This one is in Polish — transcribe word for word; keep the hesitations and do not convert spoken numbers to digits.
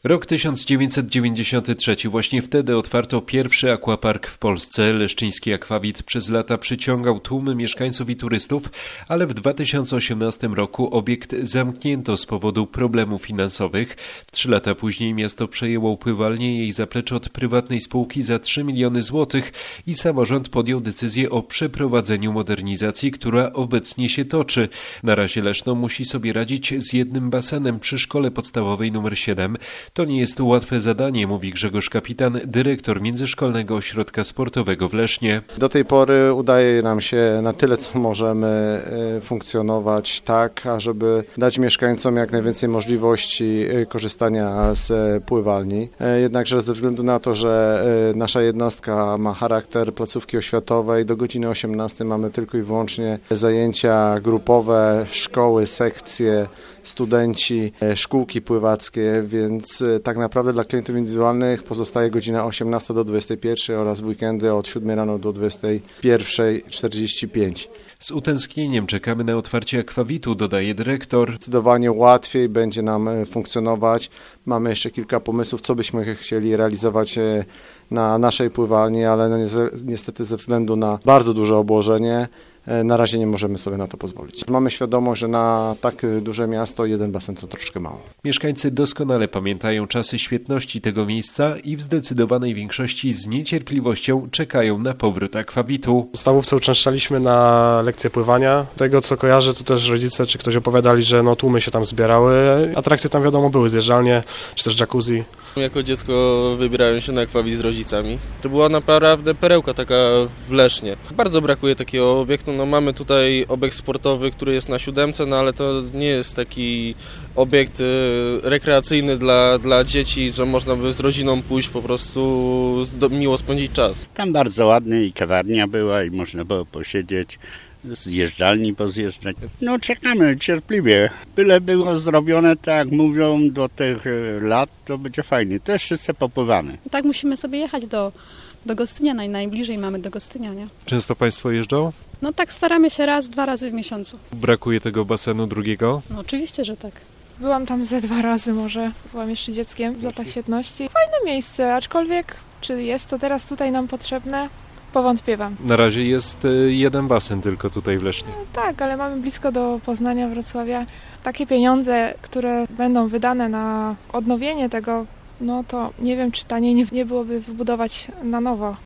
Rok tysiąc dziewięćset dziewięćdziesiąty trzeci. Właśnie wtedy otwarto pierwszy aquapark w Polsce. Leszczyński akwawit przez lata przyciągał tłumy mieszkańców i turystów, ale w dwa tysiące osiemnastym roku obiekt zamknięto z powodu problemów finansowych. Trzy lata później miasto przejęło pływalnię i jej zaplecze od prywatnej spółki za trzy miliony złotych i samorząd podjął decyzję o przeprowadzeniu modernizacji, która obecnie się toczy. Na razie Leszno musi sobie radzić z jednym basenem przy szkole podstawowej numer siedem. To nie jest łatwe zadanie, mówi Grzegorz Kapitan, dyrektor Międzyszkolnego Ośrodka Sportowego w Lesznie. Do tej pory udaje nam się na tyle, co możemy funkcjonować tak, ażeby dać mieszkańcom jak najwięcej możliwości korzystania z pływalni. Jednakże ze względu na to, że nasza jednostka ma charakter placówki oświatowej, do godziny osiemnastej mamy tylko i wyłącznie zajęcia grupowe, szkoły, sekcje, studenci, szkółki pływackie, więc tak naprawdę dla klientów indywidualnych pozostaje godzina osiemnasta do dwudziestej pierwszej oraz w weekendy od siódmej rano do dwudziestej pierwszej czterdzieści pięć. Z utęsknieniem czekamy na otwarcie akwawitu, dodaje dyrektor. Zdecydowanie łatwiej będzie nam funkcjonować. Mamy jeszcze kilka pomysłów, co byśmy chcieli realizować na naszej pływalni, ale no niestety ze względu na bardzo duże obłożenie na razie nie możemy sobie na to pozwolić. Mamy świadomość, że na tak duże miasto jeden basen to troszkę mało. Mieszkańcy doskonale pamiętają czasy świetności tego miejsca i w zdecydowanej większości z niecierpliwością czekają na powrót akwawitu. W podstawówce uczęszczaliśmy na lekcje pływania. Tego co kojarzę, to też rodzice czy ktoś opowiadali, że no tłumy się tam zbierały. Atrakcje tam wiadomo były, zjeżdżalnie czy też jacuzzi. Jako dziecko wybierałem się na akwawit z rodzicami. To była naprawdę perełka taka w Lesznie. Bardzo brakuje takiego obiektu. No, mamy tutaj obiekt sportowy, który jest na siódemce, no ale to nie jest taki obiekt y, rekreacyjny dla, dla dzieci, że można by z rodziną pójść po prostu do, miło spędzić czas. Tam bardzo ładnie i kawarnia była i można było posiedzieć, zjeżdżalni pozjeżdżać. No czekamy cierpliwie. Byle było zrobione, tak jak mówią, do tych lat, to będzie fajnie. To jeszcze wszyscy popływamy. Tak musimy sobie jechać do, do Gostynia, naj, najbliżej mamy do Gostynia, nie? Często Państwo jeżdżą? No tak staramy się raz, dwa razy w miesiącu. Brakuje tego basenu drugiego? No oczywiście, że tak. Byłam tam ze dwa razy może, byłam jeszcze dzieckiem w latach świetności. Fajne miejsce, aczkolwiek czy jest to teraz tutaj nam potrzebne? Powątpiewam. Na razie jest jeden basen tylko tutaj w Lesznie. No tak, ale mamy blisko do Poznania, Wrocławia. Takie pieniądze, które będą wydane na odnowienie tego, no to nie wiem, czy taniej nie, nie byłoby wybudować na nowo.